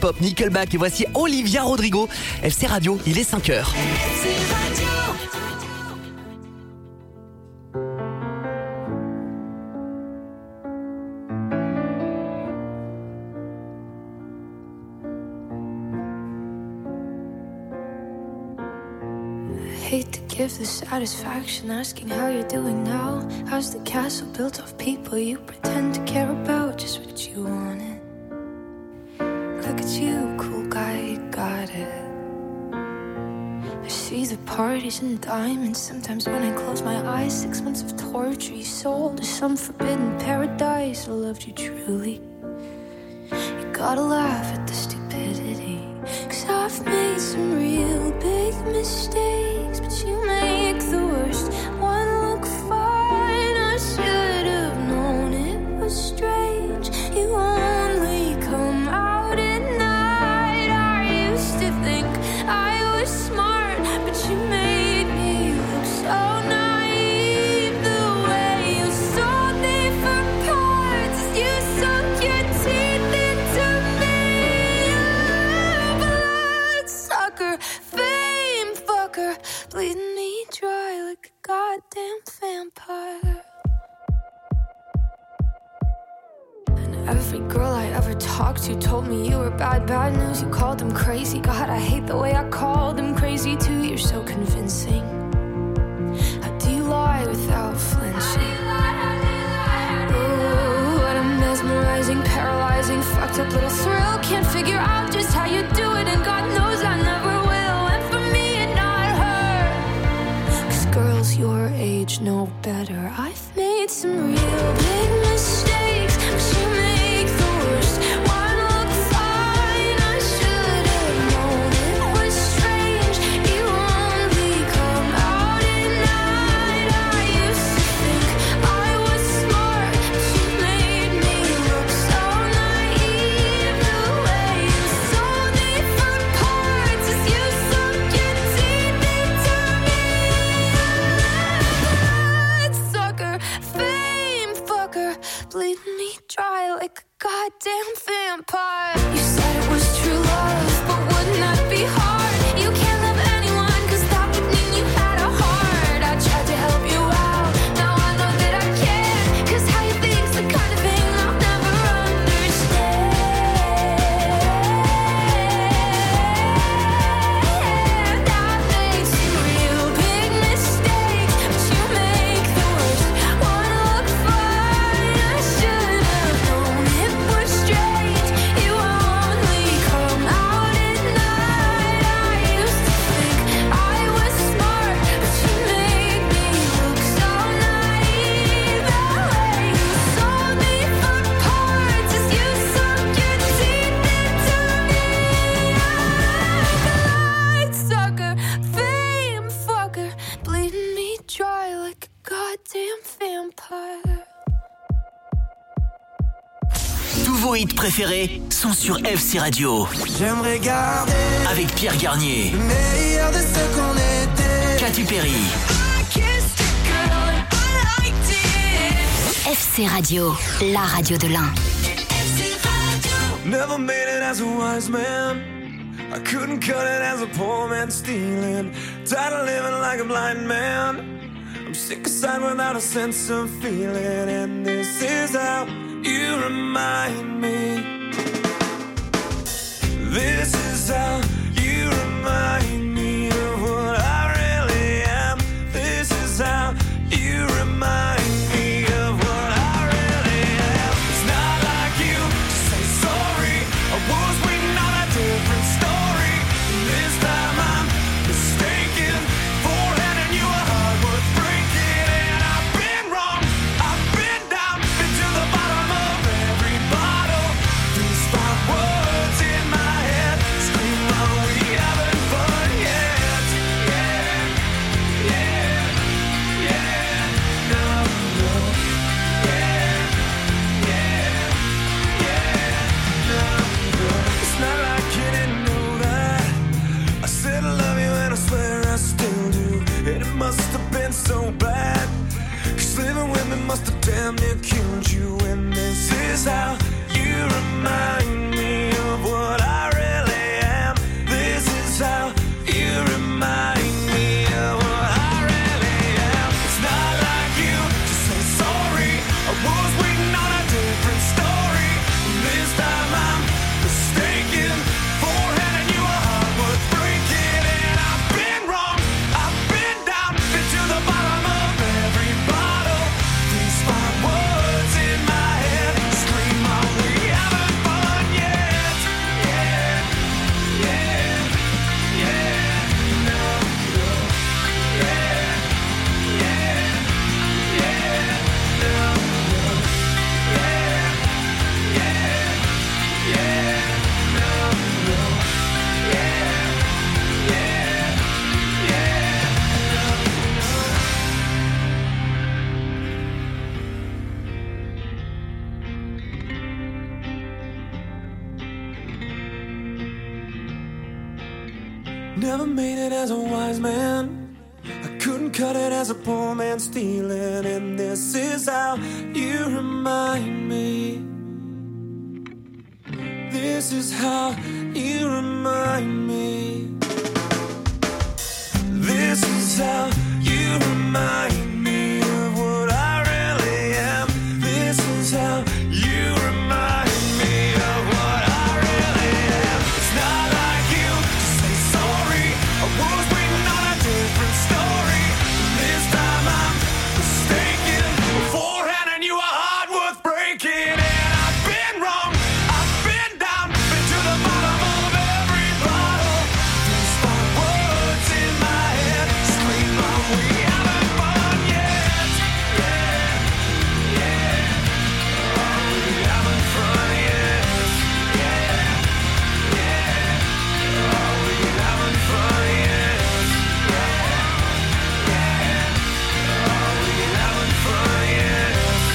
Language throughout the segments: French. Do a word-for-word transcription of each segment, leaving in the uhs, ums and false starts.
hip-hop Nickelback et voici Olivia Rodrigo. F C Radio, il est cinq heures. F C Radio. Hate to give the satisfaction asking how you're doing now. How's the castle built of people you pretend to care about? Just what you wanted. Look at you, cool guy, you got it. I see the parties and diamonds. Sometimes when I close my eyes, six months of torture you sold to some forbidden paradise. I loved you truly. You gotta laugh at the stupidity, 'cause I've made some real big mistakes, but you make the worst one look fine. I should have known it was strange. You only come out at night. I used to think I was smart, but you made me look so naive. The way you sold me for parts, you sunk your teeth into me. Bloodsucker, fame fucker, bleeding me dry like a goddamn vampire. And every girl I ever talked to told me you were bad, bad news. You called them crazy. God, I hate the way I called them crazy too. You're so convincing. How do you lie without flinching? Ooh, what a mesmerizing, paralyzing, fucked up little thrill. Can't figure out just how you do it, and God knows I never will. And for me and not her, 'cause girls your age know better. I've made some real big mistakes, but you make the worst one look fine. I should have known it was strange. You only come out at night. I used to think I was smart, but you made me look so naive. The way you sold me for parts is you sunk your teeth into me. Bloodsucker, fame fucker, bleeding me dry like a goddamn vampire. You said it was true love, but wouldn't that be hard? You can't love anyone, 'cause that would mean you had a heart. I tried to help you out, now I know that I can't, 'cause how you think's the kind of thing I'll never understand. I've made some real big mistakes, but you make the worst one look fine. I should have known it was strange. You only come out at night. I used to think I was smart, but you made me look so naive. The way you sold me for parts is you sunk your teeth into me. Bloodsucker, fame fucker, bleeding me dry like a goddamn vampire. Tous vos hits préférés sont sur F C Radio. J'aimerais garder Avec Pierre Garnier, le meilleur de ce qu'on était. Katy Perry, F C Radio, la radio de l'Ain. Never made it as a wise man. I couldn't cut it as a poor man stealing. Tired of living like a blind man. I'm sick aside without a sense of feeling. And this is how you remind me. This is how you remind me of what I really am. This is how you remind me of what I really am. It's not like you to say sorry. I was waiting on a different story. This time I'm mistaken for handing you a heart worth breaking. And I've been wrong, I've been down, been to the bottom of every bottle. These five words in my head scream, are we having fun yet? Yeah, yeah, yeah, no, no. Yeah, yeah, yeah, no, no. It's not like you didn't know that I said I love you and I swear I still do. And it must have been so bad, 'cause living with me must have damn near killed you. And this is how you remind me of what I really Never made it as a wise man. I couldn't cut it as a poor man stealing. And this is how you remind me. This is how you remind me. This is how you remind me of what I really am. This is how you remind me of what I really am. It's not like you to say sorry. I was waiting on a different story. This time I'm mistaken. Beforehand I knew a heart worth breaking. And I've been wrong, I've been down, been to the bottom of every bottle. These five words in my head scream out, we haven't fun yet. Yeah, yeah. Oh, we haven't fun yet. Yeah, yeah. Oh, we haven't fun yet. Yeah, yeah. Oh, we haven't fun yet.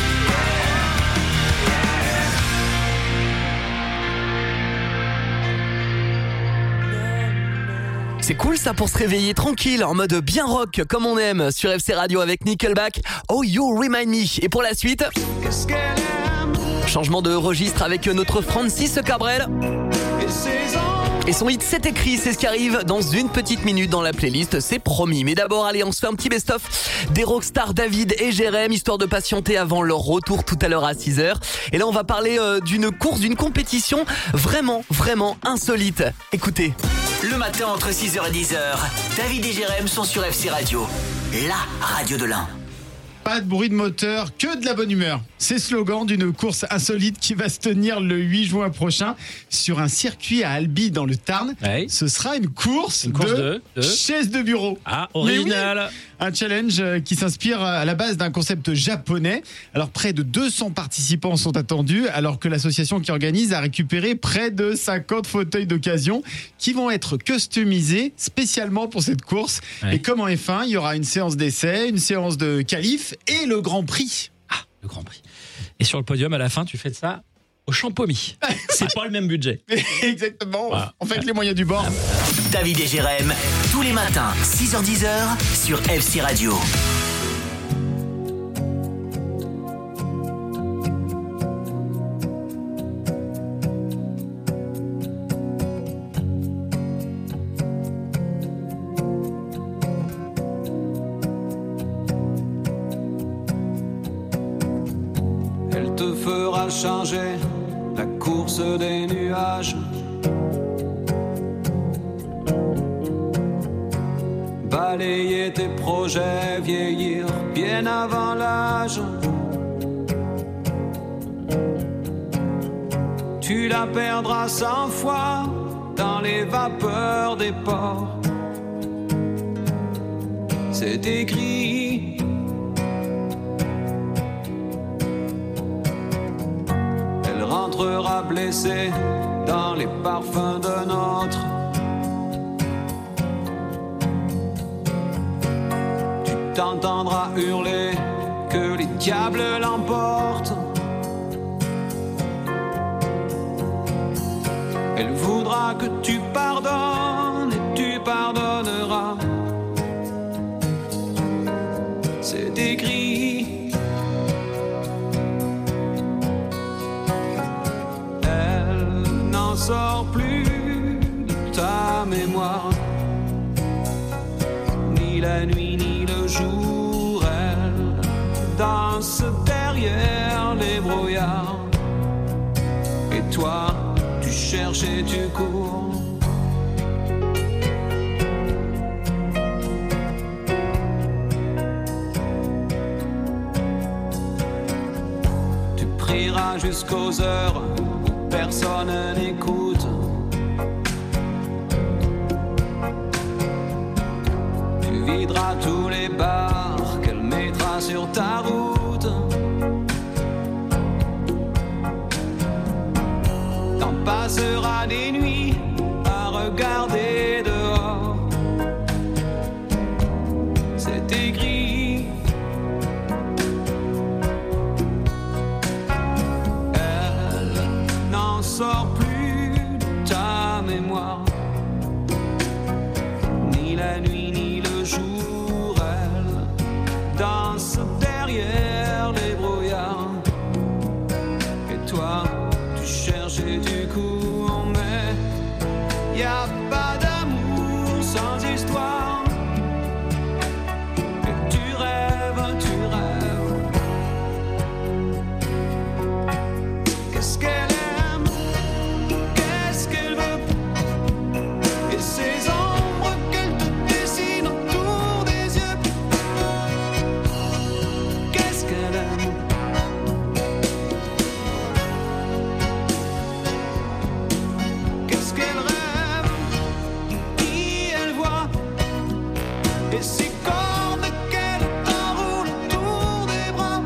C'est cool ça pour se réveiller tranquille, en mode bien rock comme on aime sur F C Radio avec Nickelback. Oh You Remind Me. Et pour la suite, changement de registre avec notre Francis Cabrel. Et son hit C'est écrit, c'est ce qui arrive dans une petite minute dans la playlist, c'est promis. Mais d'abord, allez, on se fait un petit best-of des rockstars David et Jérém, histoire de patienter avant leur retour tout à l'heure à six heures. Et là, on va parler euh, d'une course, d'une compétition vraiment, vraiment insolite. Écoutez. Le matin entre six heures et dix heures, David et Jérém sont sur F C Radio, la radio de l'Ain. Pas de bruit de moteur, que de la bonne humeur. C'est le slogan d'une course insolite qui va se tenir le huit juin prochain sur un circuit à Albi dans le Tarn. Ouais. Ce sera une course, Une course de, de- de- chaises de bureau. Ah, Mais original. oui, un challenge qui s'inspire à la base d'un concept japonais. Alors près de deux cents participants sont attendus, alors que l'association qui organise a récupéré près de cinquante fauteuils d'occasion qui vont être customisés spécialement pour cette course. Ouais. Et comme en F un, il y aura une séance d'essai, une séance de qualif et le Grand Prix. Ah, le Grand Prix. Et sur le podium, à la fin, tu fais de ça au Champomy. C'est pas le même budget. Exactement. Voilà. En fait, les moyens du bord. David et Jérém, tous les matins, six heures dix heures, sur F C Radio. Elle te fera changer la course des nuages. Balayer tes projets, vieillir bien avant l'âge. Tu la perdras cent fois dans les vapeurs des ports. C'est écrit. Elle rentrera blessée dans les parfums d'un autre. Tu t'entendras hurler que les diables l'emportent. Elle voudra que tu pardonnes et tu pardonneras. C'est écrit. Elle n'en sort plus de ta mémoire. Ni la nuit ni le jour, elle danse derrière les brouillards. Et toi, tu cherches et tu cours. Tu prieras jusqu'aux heures où personne n'écoute. Tu videras tous les bars qu'elle mettra sur ta route. T'en passeras des nuits à regarder dehors. C'est écrit. Elle n'en sort plus de y a pas d'amour sans histoire. Et tu rêves, tu rêves. Qu'est-ce qu'elle aime, qu'est-ce qu'elle veut, et ces ombres qu'elle te dessine autour des yeux. Qu'est-ce qu'elle aime, qu'est-ce qu'elle rêve, qui elle voit, et ces cordes qu'elle t'enroule autour des bras.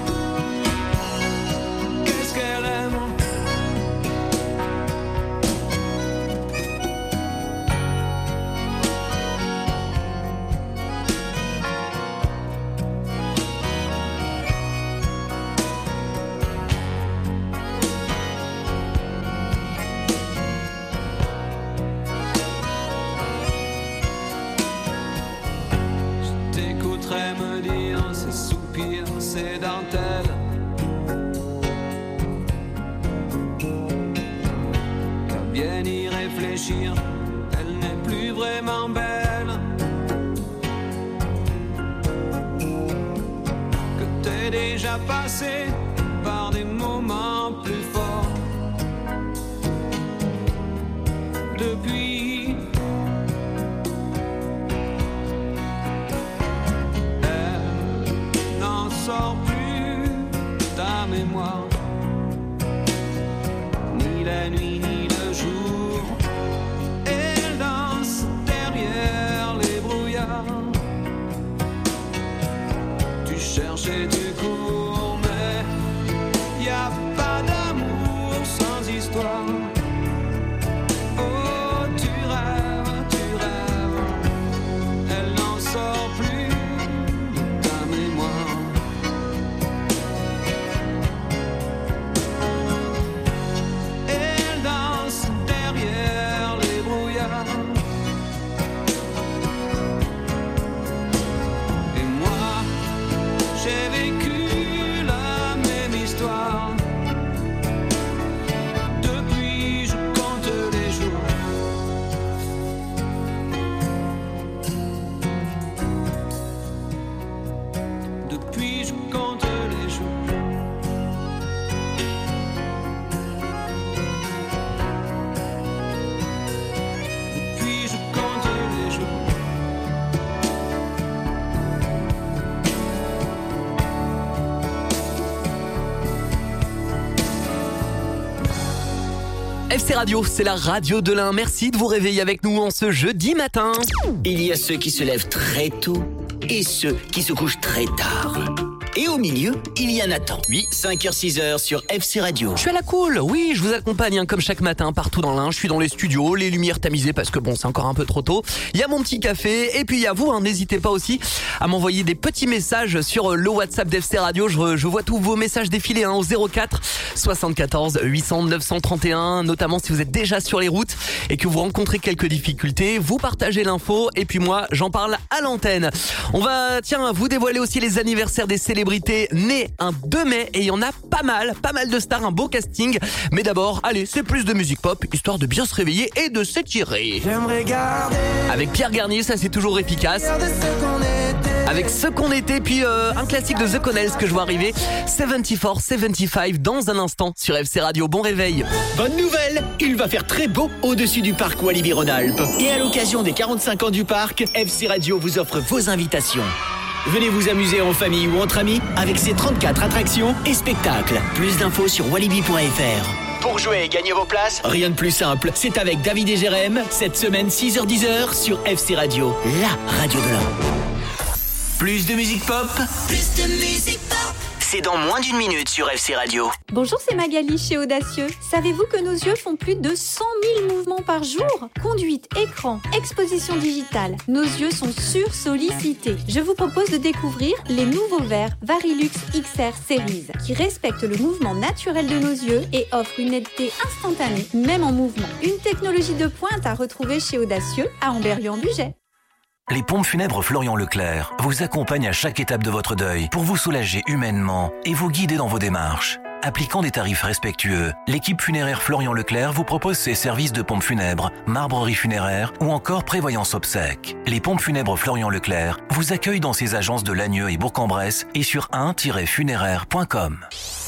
Qu'est-ce qu'elle aime, je t'écouterai me dire ces soupirs, ces dentelles. Qu'à bien y réfléchir, elle n'est plus vraiment belle. Que t'es déjà passé par des moments plus forts. Depuis, elle n'en sort plus ta mémoire. Ni la nuit ni le jour, elle danse derrière les brouillards. Tu cherches et tu cours, mais y a pas d'amour sans histoire. Oh, tu rêves, tu rêves, elle n'en sort plus de ta mémoire. Elle danse derrière les brouillards. Et moi, j'ai vécu la même histoire. Depuis, je compte les jours. Depuis, je compte les jours. Depuis, je compte les jours. F C Radio, c'est la radio de l'Ain. Merci de vous réveiller avec nous en ce jeudi matin. Il y a ceux qui se lèvent très tôt et ceux qui se couchent très tard. Et au milieu, il y a Nathan. Oui, cinq heures six heures sur F C Radio. Je suis à la cool, oui, je vous accompagne hein, comme chaque matin partout dans l'Ain. Je suis dans les studios, les lumières tamisées parce que bon, c'est encore un peu trop tôt. Il y a mon petit café et puis il y a vous, hein, n'hésitez pas aussi à m'envoyer des petits messages sur le WhatsApp d'F C Radio. Je, je vois tous vos messages défiler hein, au zéro quatre soixante-quatorze huit cents neuf cent trente et un, notamment si vous êtes déjà sur les routes et que vous rencontrez quelques difficultés. Vous partagez l'info et puis moi, j'en parle à l'antenne. On va, tiens, vous dévoiler aussi les anniversaires des célébrités nées un deux mai et il y en a pas mal, pas mal de stars, un beau casting. Mais d'abord, allez, c'est plus de musique pop, histoire de bien se réveiller et de s'étirer. J'aimerais garder Avec Pierre Garnier, ça c'est toujours efficace. de ce qu'on était. Avec ce qu'on était, puis euh, un classique de The Connells que je vois arriver, soixante-quatre soixante-quinze dans un instant sur F C Radio. Bon réveil. Bonne nouvelle, il va faire très beau au-dessus du parc Walibi-Rhône-Alpes. Et à l'occasion des quarante-cinq ans du parc, F C Radio vous offre vos invitations. Venez vous amuser en famille ou entre amis avec ses trente-quatre attractions et spectacles. Plus d'infos sur walibi point f r. Pour jouer et gagner vos places, rien de plus simple, c'est avec David et Jérém, cette semaine six heures dix sur F C Radio, la radio de l'Ain. Plus de musique pop, plus de musique pop. C'est dans moins d'une minute sur F C Radio. Bonjour, c'est Magali chez Audacieux. Savez-vous que nos yeux font plus de cent mille mouvements par jour ? Conduite, écran, exposition digitale, nos yeux sont sursollicités. Je vous propose de découvrir les nouveaux verres Varilux X R Series qui respectent le mouvement naturel de nos yeux et offrent une netteté instantanée, même en mouvement. Une technologie de pointe à retrouver chez Audacieux à Amberieu-en-Bugey. Les pompes funèbres Florian Leclerc vous accompagnent à chaque étape de votre deuil pour vous soulager humainement et vous guider dans vos démarches. Appliquant des tarifs respectueux, l'équipe funéraire Florian Leclerc vous propose ses services de pompe funèbre, marbrerie funéraire ou encore prévoyance obsèques. Les pompes funèbres Florian Leclerc vous accueillent dans ses agences de Lagneux et Bourg-en-Bresse et sur un tiret funéraire point com.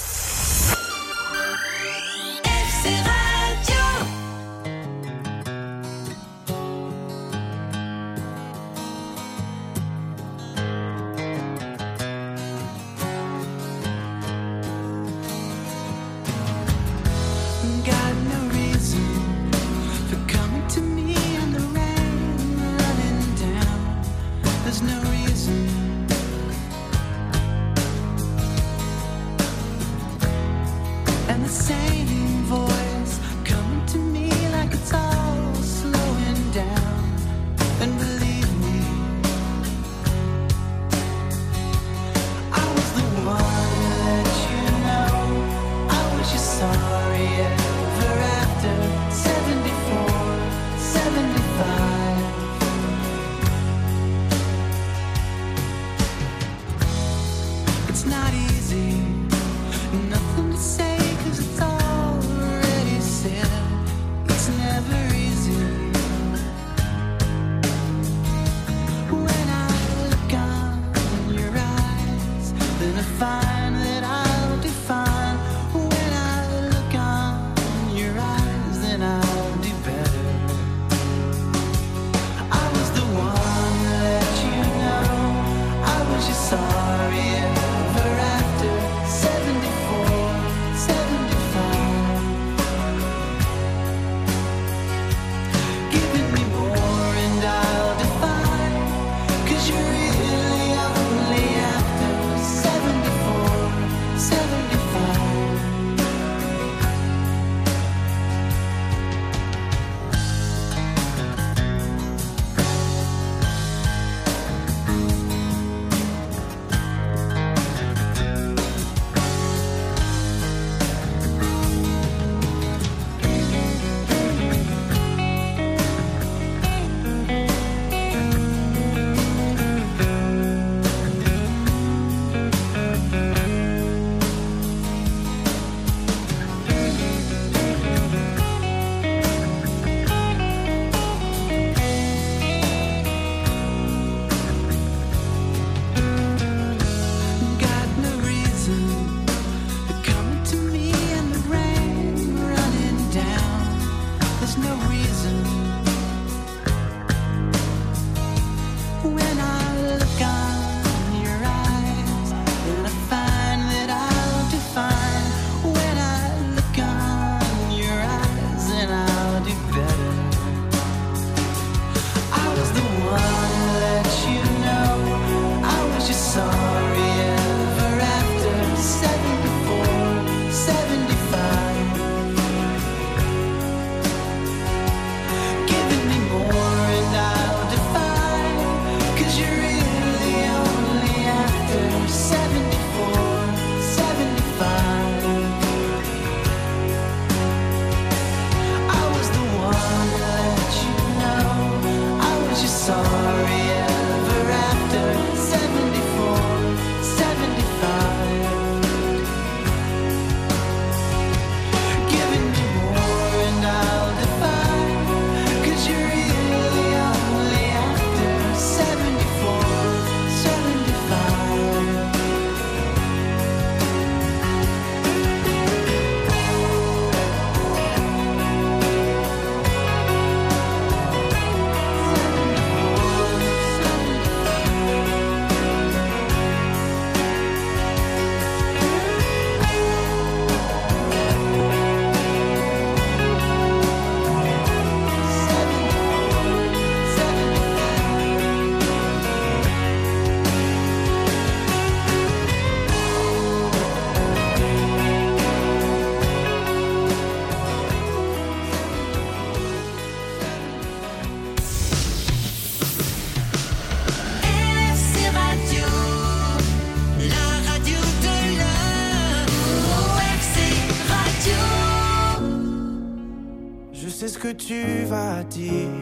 que tu vas dire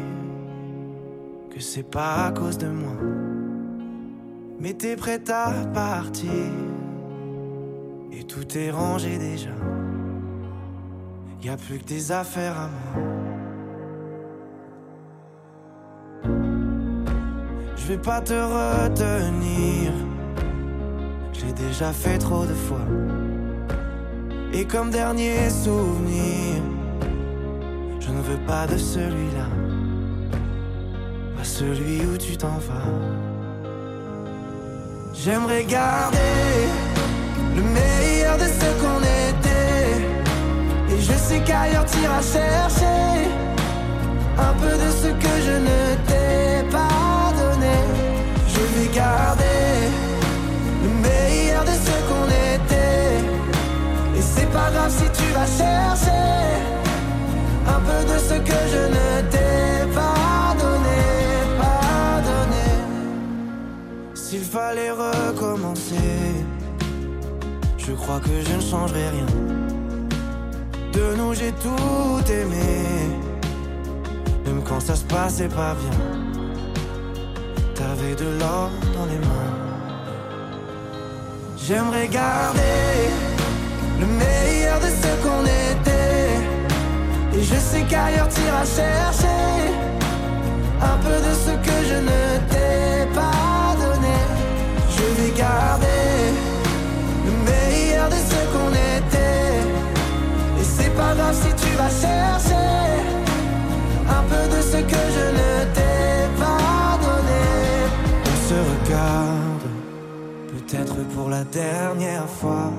que c'est pas à cause de moi, mais t'es prête à partir et tout est rangé déjà. Y a plus que des affaires à moi. Je vais pas te retenir, je l'ai déjà fait trop de fois. Et comme dernier souvenir, je ne veux pas de celui-là, pas celui où tu t'en vas. J'aimerais garder le meilleur de ce qu'on était, et je sais qu'ailleurs t'iras chercher un peu de ce que je ne t'ai pas donné. Je vais garder le meilleur de ce qu'on était, et c'est pas grave si tu vas chercher un peu de ce que je ne t'ai pas donné, pas donné. S'il fallait recommencer, je crois que je ne changerai rien. De nous j'ai tout aimé, même quand ça se passait pas bien. T'avais de l'or dans les mains. J'aimerais garder le meilleur de ce qu'on était, et je sais qu'ailleurs t'iras chercher un peu de ce que je ne t'ai pas donné. Je vais garder le meilleur de ce qu'on était, et c'est pas grave si tu vas chercher un peu de ce que je ne t'ai pas donné. On se regarde, peut-être pour la dernière fois,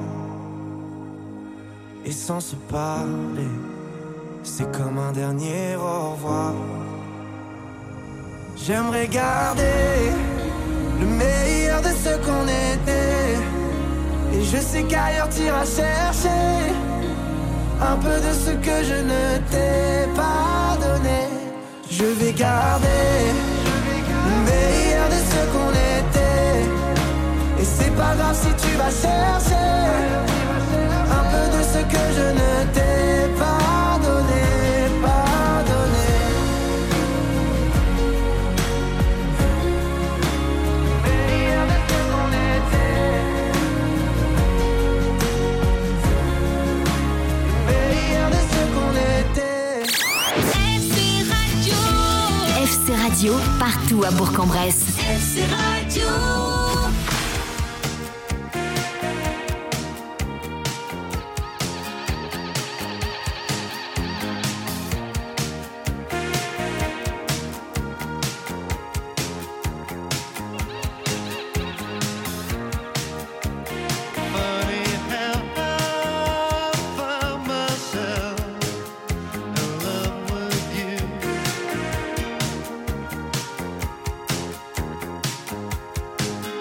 et sans se parler, c'est comme un dernier au revoir. J'aimerais garder le meilleur de ce qu'on était, et je sais qu'ailleurs t'iras chercher un peu de ce que je ne t'ai pas donné. Je vais garder le meilleur de ce qu'on était, et c'est pas grave si tu vas chercher un peu de ce que je ne t'ai pas donné, pas donné. Le meilleur de ce qu'on était, le meilleur de ce qu'on était. F C Radio, partout à Bourg-en-Bresse. F C Radio. Thank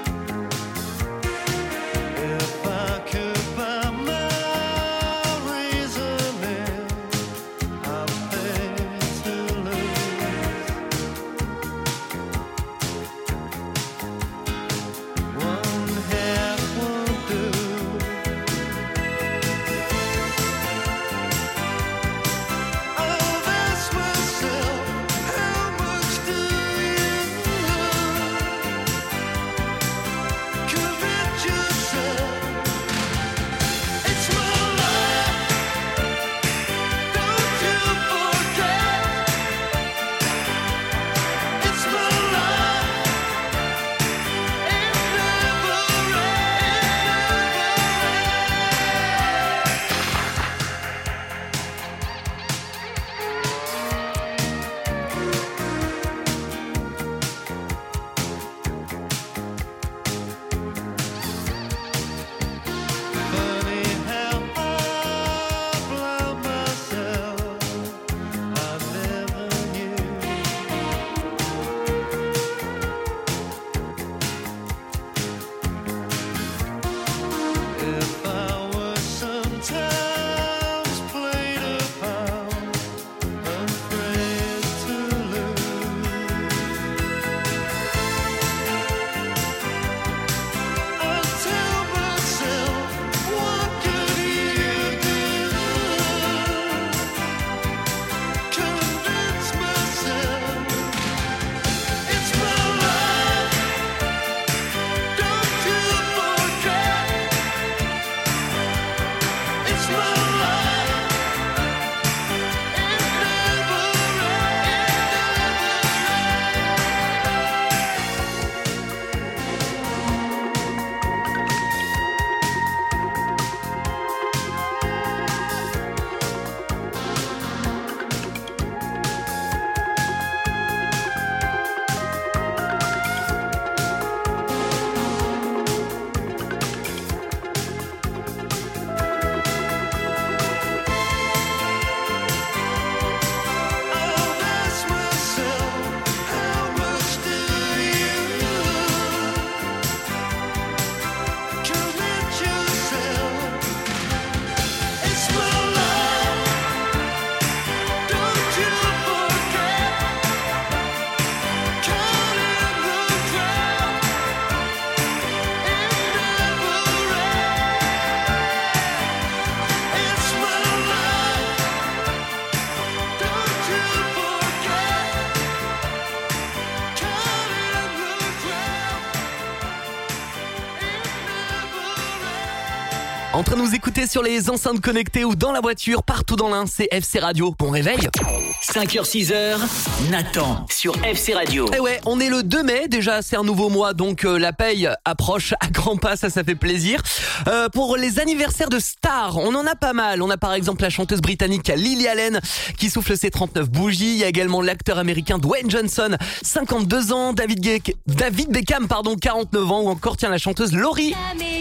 En train de nous écouter sur les enceintes connectées ou dans la voiture, partout dans l'Ain, c'est F C Radio. Bon réveil. cinq heures six heures, Nathan sur F C Radio. Eh ouais, on est le deux mai, déjà c'est un nouveau mois, donc euh, la paye approche à grands pas, ça ça fait plaisir. Euh, pour les anniversaires de stars, on en a pas mal. On a par exemple la chanteuse britannique Lily Allen qui souffle ses trente-neuf bougies. Il y a également l'acteur américain Dwayne Johnson, cinquante-deux ans, David, Ge- David Beckham, pardon, quarante-neuf ans, ou encore tiens la chanteuse Laurie.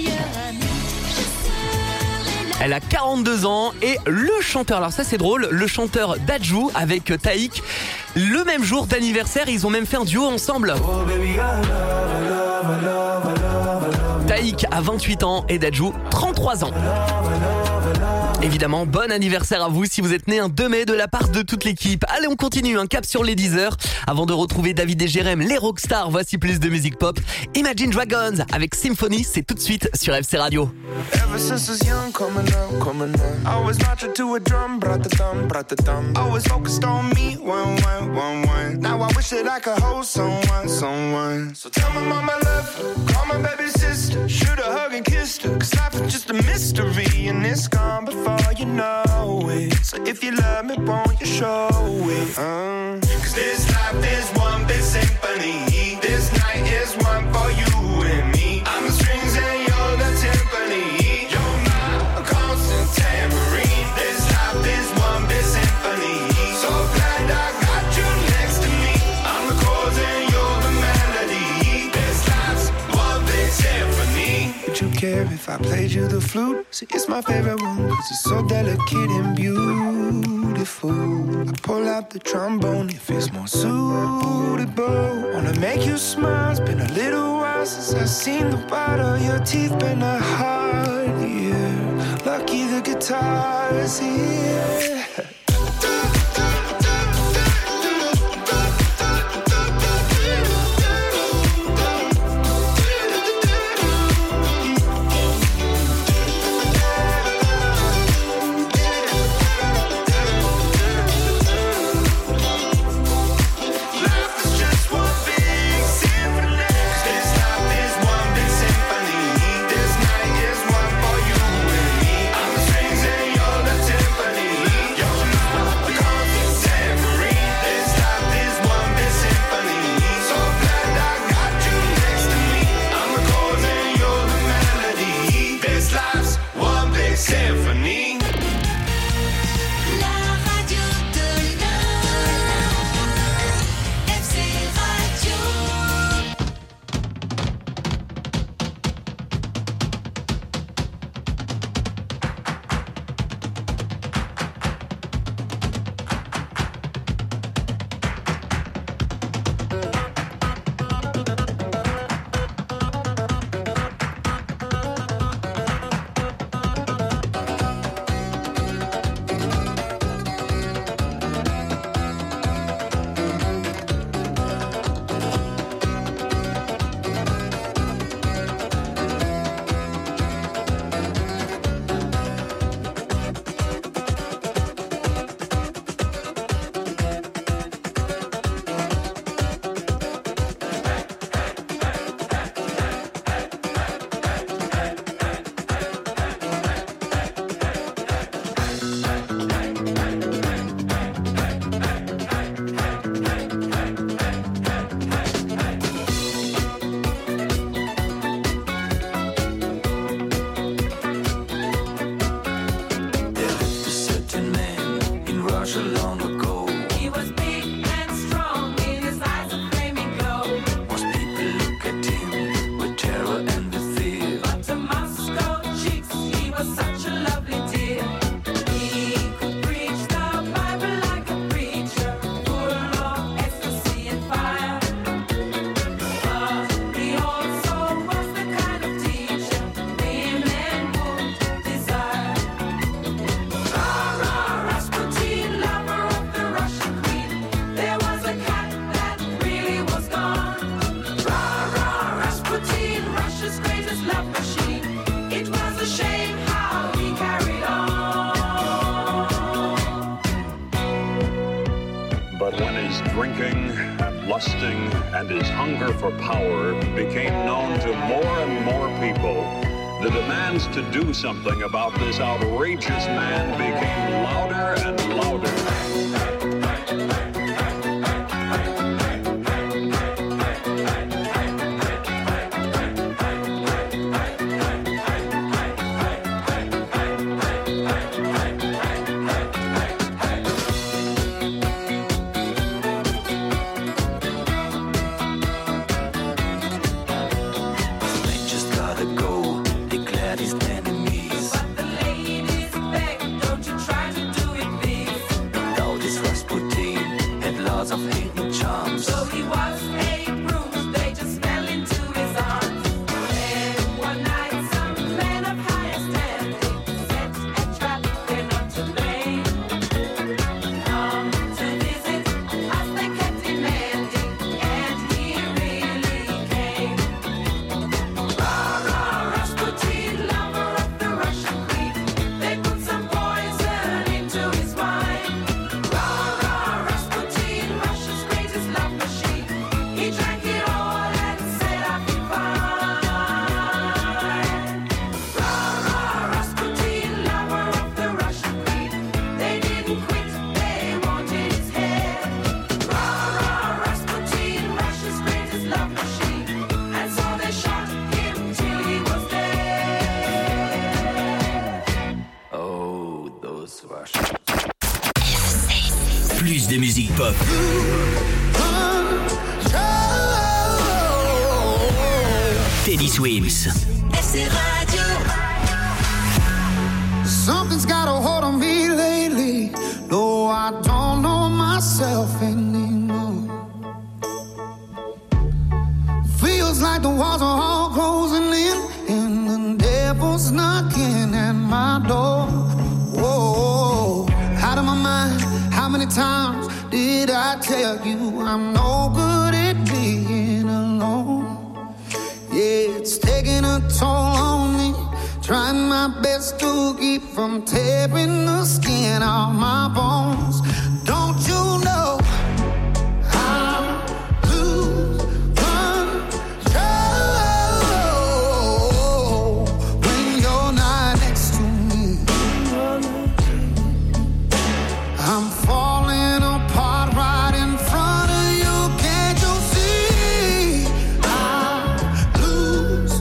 Elle a quarante-deux ans et le chanteur, alors ça c'est drôle, le chanteur Dadju avec Taïk, le même jour d'anniversaire, ils ont même fait un duo ensemble. Taïk a vingt-huit ans et Dadju trente-trois ans. Évidemment, bon anniversaire à vous si vous êtes né un deux mai de la part de toute l'équipe. Allez, on continue, un cap sur les dix heures. Avant de retrouver David et Jérém, les rockstars, voici plus de musique pop. Imagine Dragons avec Symphony, c'est tout de suite sur F C Radio. Ever since I was young, coming up, coming up. I was marching to a drum, brought the thumb, brought the thumb. Always focused on me, one, one, one, one. Now I wish that I could hold someone, someone. So tell my mama I love her, call my baby sister. Shoot a hug and kissed her, cause life is just a mystery. And it's gone before you know it. So if you love me, won't you show it? Uh, cause this life is one big symphony. This night is one for you and me. I'm the strings and you're the timpani. You're my constant tambourine. This life is one big symphony. So glad I got you next to me. I'm the chords and you're the melody. This life's one big symphony. Would you care if I played you the flute? See, it's my favorite one, cause it's so delicate and beautiful. I pull out the trombone if it's more suitable. Wanna make you smile, it's been a little while since I've seen the white of your teeth. Been a hard year, lucky the guitar is here. drinking, lusting, and his hunger for power became known to more and more people, The demands to do something about this outrageous man became louder and louder. Plus de musique pop. Teddy Swims. Something's got a hold on me lately. No, I don't know myself anymore. Feels like the walls are all closing in, and the devil's knocking at my door. Whoa, out of my mind. How many times did I tell you I'm no good at being alone? Yeah, it's taking a toll on me. Trying my best to keep from tearing the skin off my bones. Don't you know I lose control when you're not next to me? I'm falling apart right in front of you. Can't you see? I lose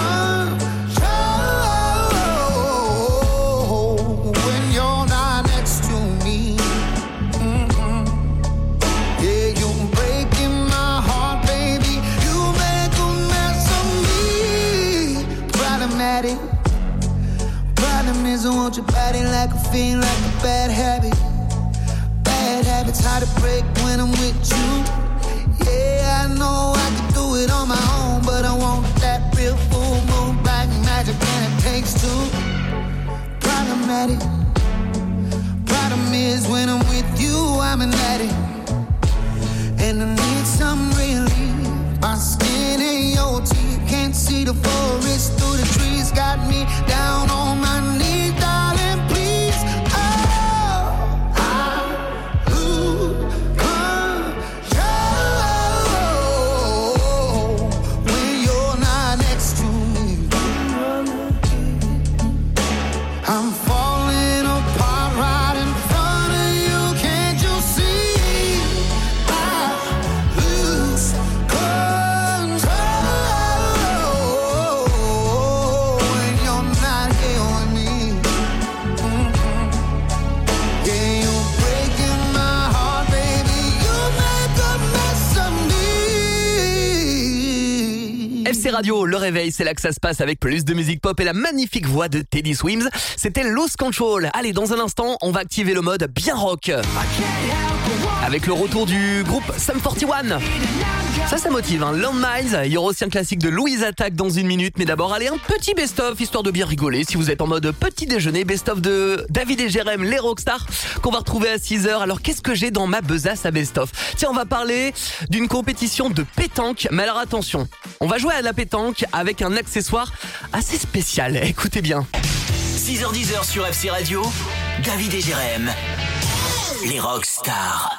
control when you're not next to me. Mm-hmm. Yeah, you're breaking my heart, baby. You make a mess of me. Problematic. Problem is I want your body like a fiend, like a bad habit. Bad habits hard to break when I'm with you. Yeah, I know I can do it on my own, but I want that real full moon black magic, and it takes two. Problematic. Problem is when I'm with you, I'm an addict, and I need some relief. My skin and your teeth can't see the forest through the trees. Got me down on my knees, darling, please. Oh, I lose control when you're not next to me. I'm falling apart right in front of you. Can't you see? I lose control when you're not here with me. Mm-hmm. Yeah, you're breaking my heart, baby. You make a mess of me. F C Radio, le réveil, c'est là que ça se passe avec plus de musique pop et la magnifique voix de Teddy Swims. C'était Lost Control. Allez, dans un instant, on va activer le mode bien rock. Avec le retour du groupe Sum quarante et un. Ça, ça motive, hein. Landmines. Il y aura aussi un classique de Louise Attaque dans une minute. Mais d'abord, allez, un petit best-of, histoire de bien rigoler. Si vous êtes en mode petit déjeuner, best-of de David et Jérém, les rockstars, qu'on va retrouver à six heures. Alors, qu'est-ce que j'ai dans ma besace à best-of? Tiens, on va parler d'une compétition de pétanque. Mais alors, attention, on va jouer à la pétanque avec un accessoire assez spécial. Écoutez bien. six heures dix sur F C Radio, David et Jérém, les rockstars.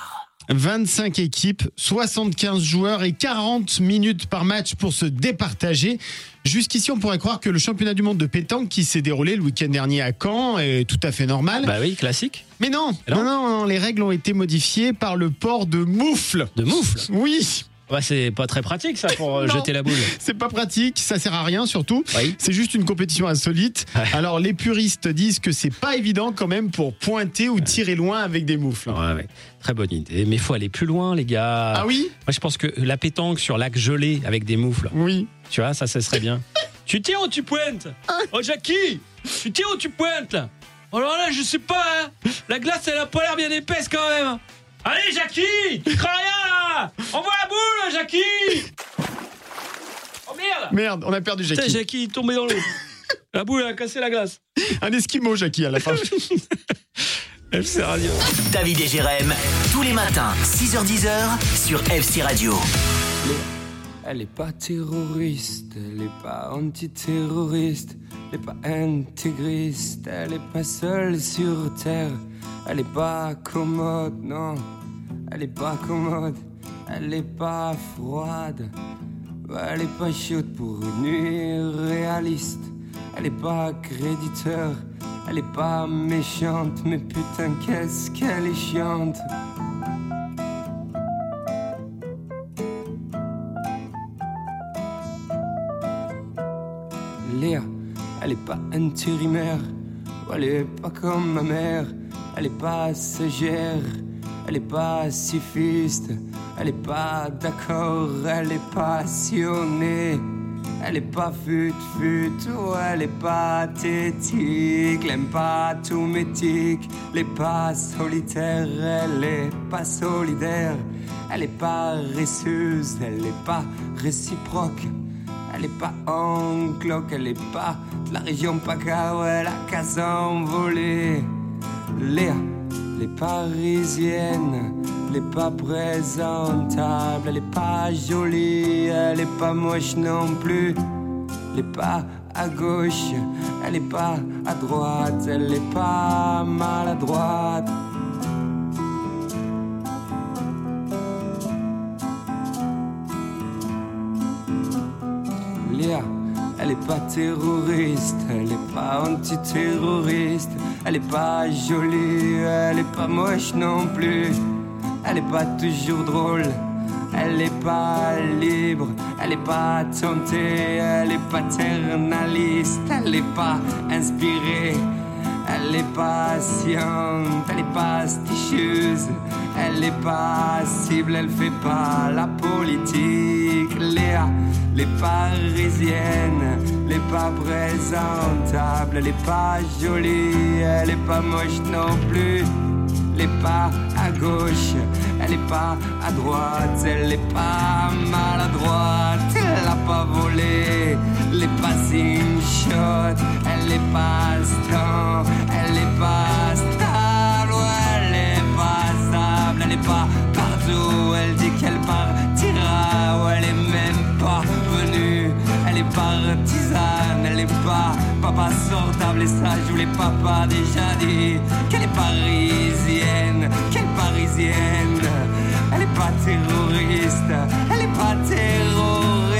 vingt-cinq équipes, soixante-quinze joueurs et quarante minutes par match pour se départager. Jusqu'ici, on pourrait croire que le championnat du monde de pétanque qui s'est déroulé le week-end dernier à Caen est tout à fait normal. Bah oui, classique. Mais non, non, non, non, les règles ont été modifiées par le port de moufles. De moufles ? Oui. Bah, c'est pas très pratique ça pour euh, jeter la boule. C'est pas pratique, ça sert à rien surtout. Oui. C'est juste une compétition insolite. Ouais. Alors les puristes disent que c'est pas évident quand même pour pointer ou tirer loin avec des moufles. Ouais, ouais. Très bonne idée. Mais il faut aller plus loin, les gars. Ah oui ? Moi, je pense que la pétanque sur lac gelé avec des moufles. Oui. Tu vois, ça, ça serait bien. Tu tires ou tu pointes ? Oh, Jackie, tu tires ou tu pointes là ? Alors là, je sais pas, hein. La glace, elle a pas l'air bien épaisse quand même. Allez, Jackie, tu crains rien là. Envoie la boule, Jackie. Oh merde. Merde, on a perdu Jackie. Putain, Jackie est tombé dans l'eau. La boule a cassé la glace. Un esquimau, Jackie, à la fin. F C Radio. David et Jérém, tous les matins, six heures dix sur F C Radio. Elle est pas terroriste, elle est pas antiterroriste, elle est pas intégriste, elle est pas seule sur terre, elle est pas commode, non, elle est pas commode, elle est pas froide, elle est pas chaude pour une nuit réaliste, elle est pas créditeur, elle est pas méchante, mais putain qu'est-ce qu'elle est chiante. Léa, elle est pas intérimaire, elle est pas comme ma mère, elle est pas sagère, elle est pas pacifiste, elle est pas d'accord, elle est passionnée, elle est pas fut-fut, oh, elle est pathétique, elle aime pas tout métique, elle est pas solitaire, elle est pas solidaire, elle est pas paresseuse, elle est pas réciproque. Elle est pas en cloque, elle est pas de la région PACA, ouais, la case envolée. Léa, elle est parisienne, elle est pas présentable, elle est pas jolie, elle est pas moche non plus. Elle est pas à gauche, elle est pas à droite, elle est pas maladroite. Léa, elle est pas terroriste, elle est pas antiterroriste, elle est pas jolie, elle est pas moche non plus, elle est pas toujours drôle, elle est pas libre, elle est pas tentée, elle est paternaliste, elle est pas inspirée, elle est patiente, elle est pasticheuse, elle est passible, elle fait pas la politique. Léa, elle est parisienne, elle est pas présentable, elle est pas jolie, elle est pas moche non plus. Elle est pas à gauche, elle est pas à droite, elle est pas maladroite, elle a pas volé, elle est pas shot, elle est pas stan, elle est pas stable, elle est pas stable, elle est pas partout, elle dit qu'elle partira, ou elle est même pas venue, elle est partisane, elle est pas papa sortable, et ça je vous l'ai papa déjà dit, qu'elle est parisienne, qu'elle est parisienne, elle est pas terroriste, elle est pas terroriste.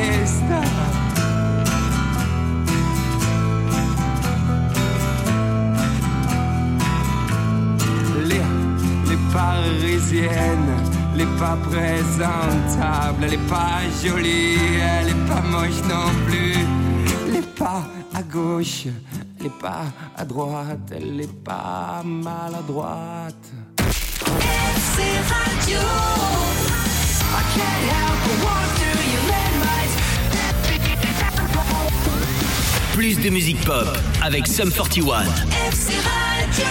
Léa, elle est parisienne, elle est pas présentable, elle est pas jolie, elle est pas moche non plus, elle est pas à gauche, elle est pas à droite, elle est pas maladroite. F C Radio, I can't help but walk through your landmines. Plus de musique pop avec Sum forty-one. F C Radio.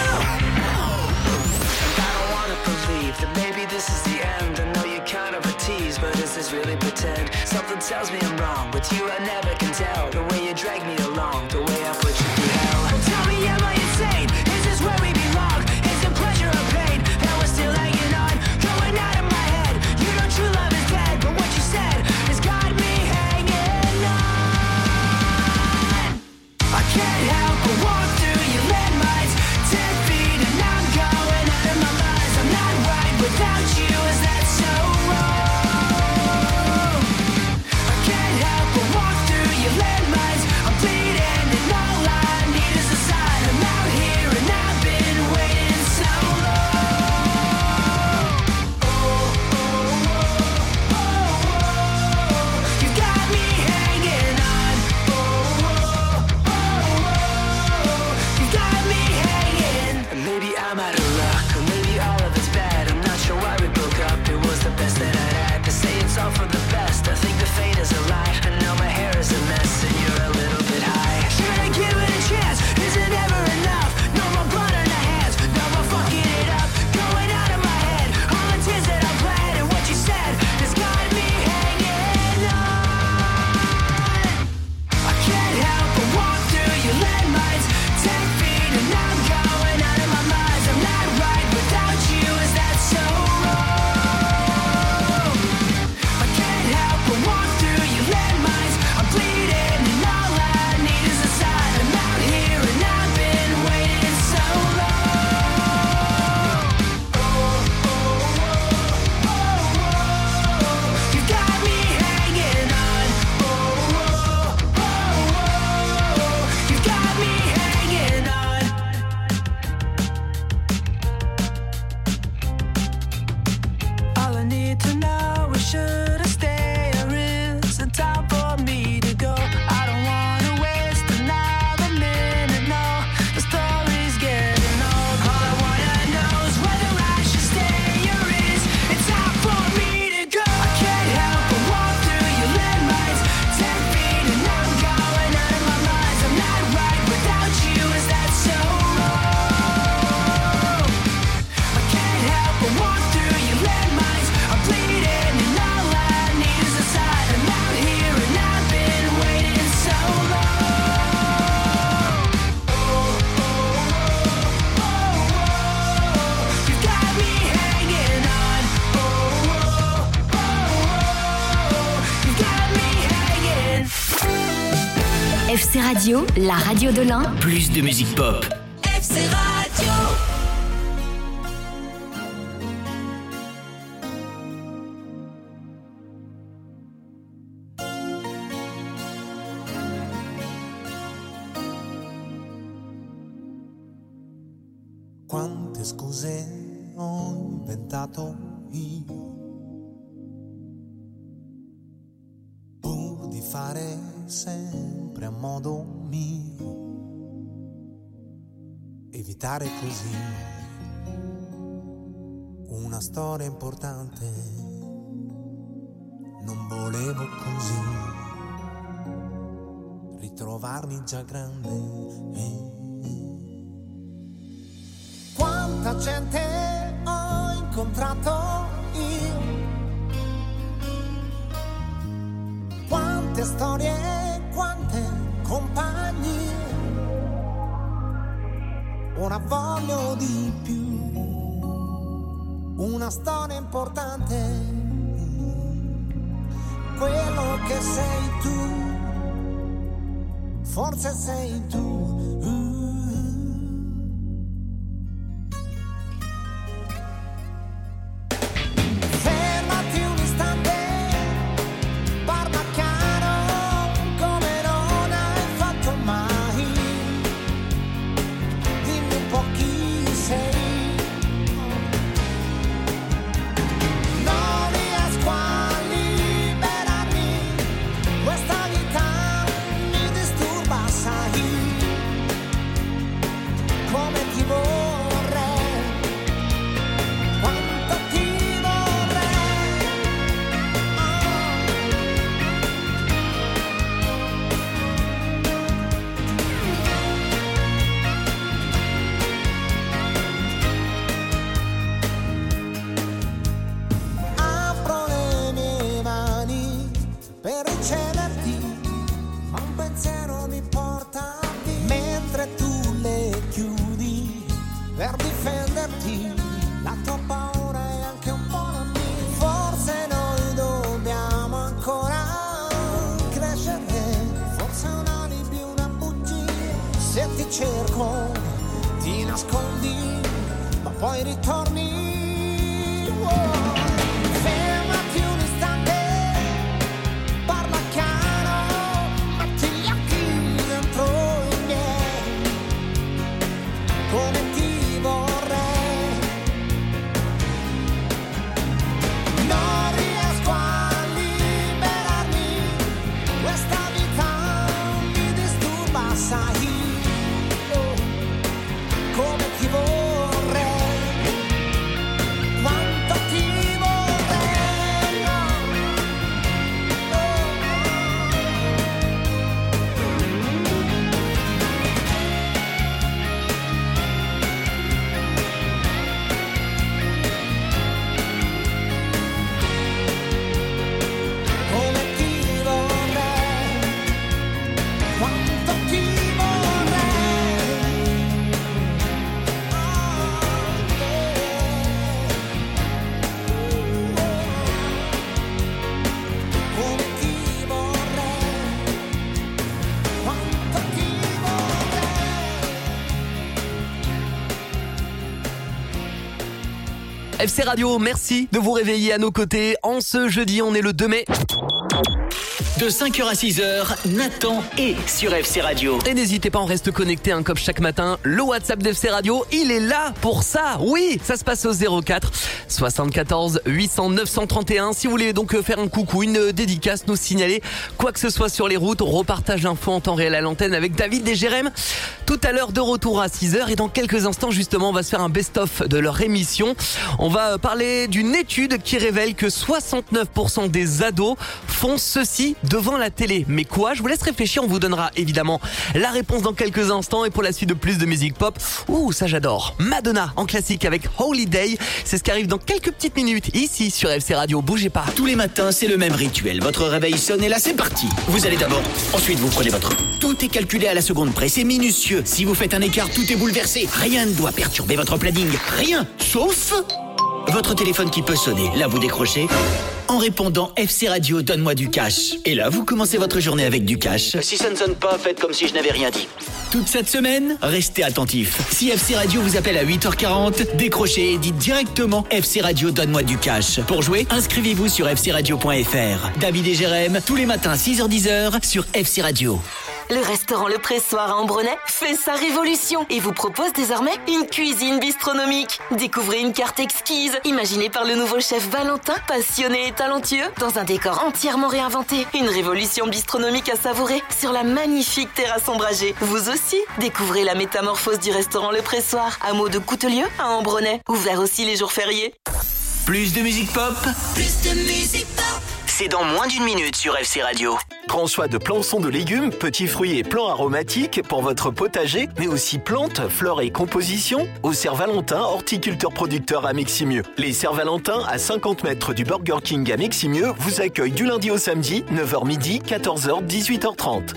I don't wanna believe that maybe this is the end. I know you're kind of a tease, but is this really pretend? Something tells me I'm wrong, with you I never can tell. The way you drag me along, the way I put you through hell. Tell me, am I insane? Is this where we belong? Is it pleasure or pain? And we're still hanging on, going out of my head. You know true love is dead, but what you said has got me hanging on. I can't help but walk through your landmines. Ten feet and I'm going out of my mind. I'm not right without you. F C Radio, la radio de l'Ain. Plus de musique pop. F C Radio. Quante scuse ho inventato io pur di fare sempre a modo mio, evitare così una storia importante. Non volevo così ritrovarmi già grande. eh. Quanta gente ho incontrato io, quante storie, quante compagnie. Ora voglio di più, una storia importante. Quello che sei tu, forse sei tu. Cerco, ti nascondi, ma poi ritorni. Wow. Fermati un istante, parla chiaro, metti gli occhi dentro i miei, come ti vorrei. Non riesco a liberarmi, questa vita mi disturba, sai. Come ti vorrei, quanto ti vorrei, oh, come ti vorrei, quanto ti F C Radio, merci de vous réveiller à nos côtés. En ce jeudi, on est le deux mai. De cinq heures à six heures, Nathan est sur F C Radio. Et n'hésitez pas, on reste connecté hein, comme chaque matin. Le WhatsApp d'F C Radio, il est là pour ça. Oui, ça se passe au zéro quatre soixante-quatorze huit cents neuf cent trente et un. Si vous voulez donc faire un coucou, une dédicace, nous signaler quoi que ce soit sur les routes, repartage info en temps réel à l'antenne avec David et Jérém. Tout à l'heure de retour à six heures et dans quelques instants justement, on va se faire un best-of de leur émission. On va parler d'une étude qui révèle que soixante-neuf pour cent des ados font ceci devant la télé. Mais quoi? Je vous laisse réfléchir, on vous donnera évidemment la réponse dans quelques instants. Et pour la suite de plus de musique pop, ouh, ça j'adore. Madonna en classique avec Holiday. C'est ce qui arrive dans quelques petites minutes ici sur F C Radio. Bougez pas. Tous les matins, c'est le même rituel. Votre réveil sonne et là, c'est parti. Vous allez d'abord. Ensuite, vous prenez votre... Tout est calculé à la seconde près. C'est minutieux. Si vous faites un écart, tout est bouleversé. Rien ne doit perturber votre planning. Rien. Sauf... votre téléphone qui peut sonner. Là, vous décrochez... en répondant F C Radio donne-moi du cash. Et là, vous commencez votre journée avec du cash. Si ça ne sonne pas, faites comme si je n'avais rien dit. Toute cette semaine, restez attentifs. Si F C Radio vous appelle à huit heures quarante, décrochez et dites directement F C Radio donne-moi du cash. Pour jouer, inscrivez-vous sur f c radio point f r. David et Jérém, tous les matins six heures dix sur F C Radio. Le restaurant Le Pressoir à Ambronay fait sa révolution et vous propose désormais une cuisine bistronomique. Découvrez une carte exquise, imaginée par le nouveau chef Valentin, passionné et talentueux, dans un décor entièrement réinventé. Une révolution bistronomique à savourer sur la magnifique terrasse ombragée. Vous aussi, découvrez la métamorphose du restaurant Le Pressoir, hameau de Coutelieu à Ambronay, ouvert aussi les jours fériés. Plus de musique pop, Plus de musique pop. c'est dans moins d'une minute sur F C Radio. Prends soin de plançons de légumes, petits fruits et plants aromatiques pour votre potager, mais aussi plantes, fleurs et compositions au Cerf-Valentin, horticulteur producteur à Meximieux. Les Cerf-Valentin, à cinquante mètres du Burger King à Meximieux, vous accueillent du lundi au samedi, neuf heures midi, quatorze heures, dix-huit heures trente.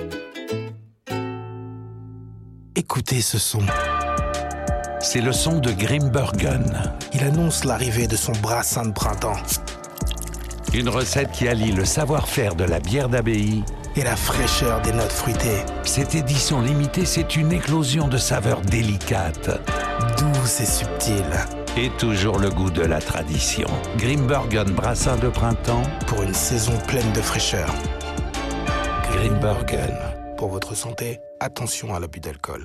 Écoutez ce son. C'est le son de Grimbergen. Il annonce l'arrivée de son brassin de printemps. Une recette qui allie le savoir-faire de la bière d'abbaye et la fraîcheur des notes fruitées. Cette édition limitée, c'est une éclosion de saveurs délicates, douces et subtiles. Et toujours le goût de la tradition. Grimbergen brassin de printemps pour une saison pleine de fraîcheur. Grimbergen. Pour votre santé, attention à l'abus d'alcool.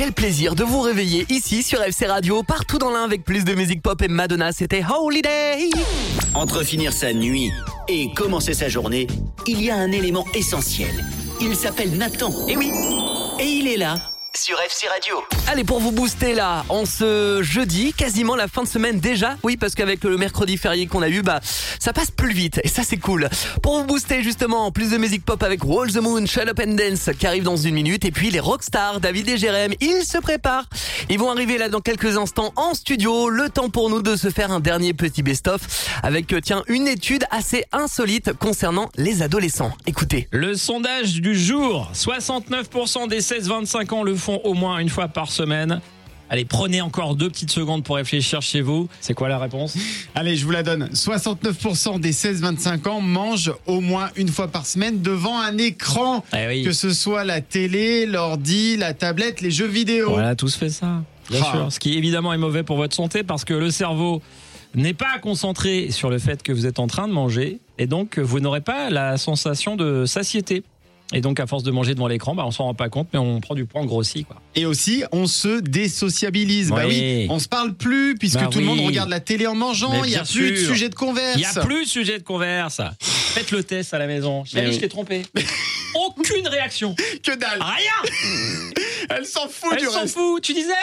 quel plaisir de vous réveiller ici sur F C Radio, partout dans l'Ain avec plus de musique pop et Madonna, c'était Holiday. Entre finir sa nuit et commencer sa journée, il y a un élément essentiel. Il s'appelle Nathan. Et oui, et il est là. Sur F C Radio. Allez, pour vous booster là, en ce jeudi, quasiment la fin de semaine déjà. Oui, parce qu'avec le mercredi férié qu'on a eu, bah, ça passe plus vite. Et ça, c'est cool. Pour vous booster, justement, plus de musique pop avec Wall the Moon, Shut Up and Dance, qui arrive dans une minute. Et puis, les rockstars, David et Jérém, ils se préparent. Ils vont arriver là dans quelques instants en studio. Le temps pour nous de se faire un dernier petit best-of avec, tiens, une étude assez insolite concernant les adolescents. Écoutez. Le sondage du jour. soixante-neuf pour cent des seize vingt-cinq ans le font au moins une fois par semaine. Allez, prenez encore deux petites secondes pour réfléchir chez vous. C'est quoi la réponse ? Allez, je vous la donne. soixante-neuf pour cent des seize vingt-cinq ans mangent au moins une fois par semaine devant un écran. Eh oui. Que ce soit la télé, l'ordi, la tablette, les jeux vidéo. Voilà, tous fait ça. Bien Ah. sûr. Ce qui évidemment est mauvais pour votre santé parce que le cerveau n'est pas concentré sur le fait que vous êtes en train de manger et donc vous n'aurez pas la sensation de satiété. Et donc, à force de manger devant l'écran, bah, on s'en rend pas compte, mais on prend du poids, on grossit, quoi. Et aussi, on se désociabilise. Bah Oui. oui, on se parle plus puisque Bah tout le monde oui. regarde la télé en mangeant. Mais Il n'y a bien plus de sûr. sujet de converse. Il n'y a plus de sujet de converse. Faites le test à la maison. Je t'ai Mais dit, oui. je t'ai trompé. Aucune réaction. Que dalle. Rien. Elle s'en fout Elle du s'en reste. fout, tu disais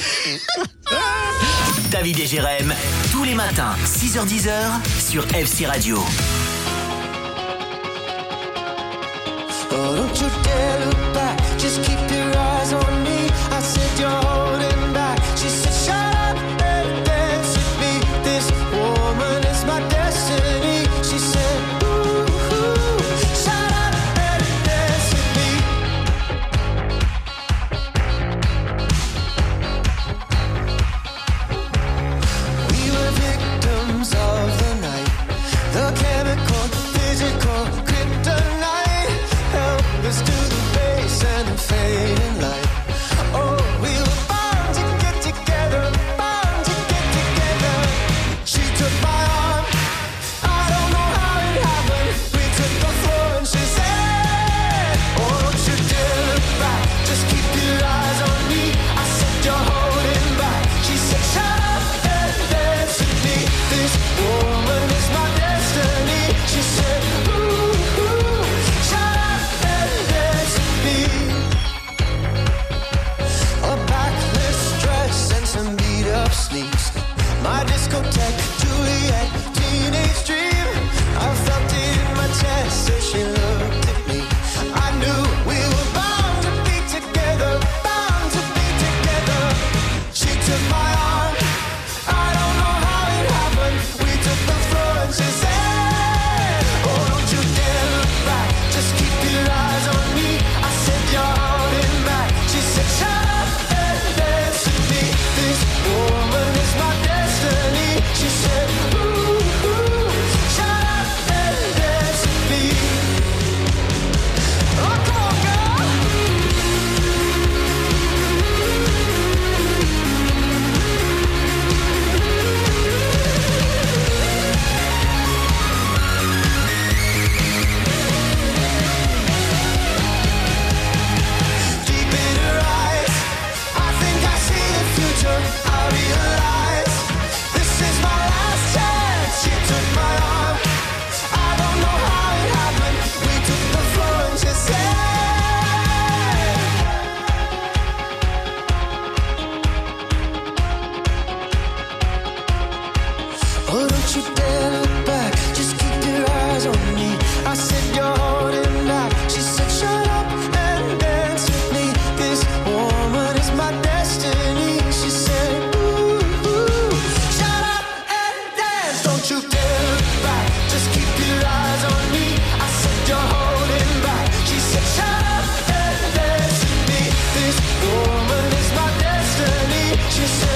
David et Jérém, tous les matins, six heures dix sur F C Radio. Oh, don't you dare look back, just keep your eyes on me. I said you're holding back. She said, shut up and dance with me. This woman is my destiny. She said, ooh, ooh, shut up and dance with me. We were victims of the night, the chemical, physical, kryptonite. Help us to the base and the fading light. Oh, we were bound to get together, bound to get together. She took my arm, I don't know how it happened. We took the floor and she said, oh, don't you dare look back, just keep your eyes on me. I said, you're holding back. She said, shut up and dance with me. This woman is my destiny. She said, ooh, ooh, shut up and dance with me. A backless dress and some beat up sneaks. My discotheque, Juliet, teenage dream. I felt it in my chest as she looked at me. I knew we were bound to be together, bound to be together. She took my arm, I don't know how it happened. We took the floor and she said, oh, don't you dare look back, just keep your eyes on me. I said, you're holding back. She said, shut up and dance with me. This woman is my destiny. She said, ooh, ooh, shut up and dance with me. Oh, come on, girl. Deep in her eyes, I think I see the future. I realize this is my last chance. She took my arm, I don't know how it happened. We took the floor and she said, oh, don't you dare look back, just keep your eyes on me. I said, you're holding back. She said, shut up and dance with me. This woman is my destiny. She said, ooh, ooh, shut up and dance. Don't you dare look back, just keep your eyes on me. I said, you're holding back. She said, shut up and dance with me. This woman is my destiny. She said,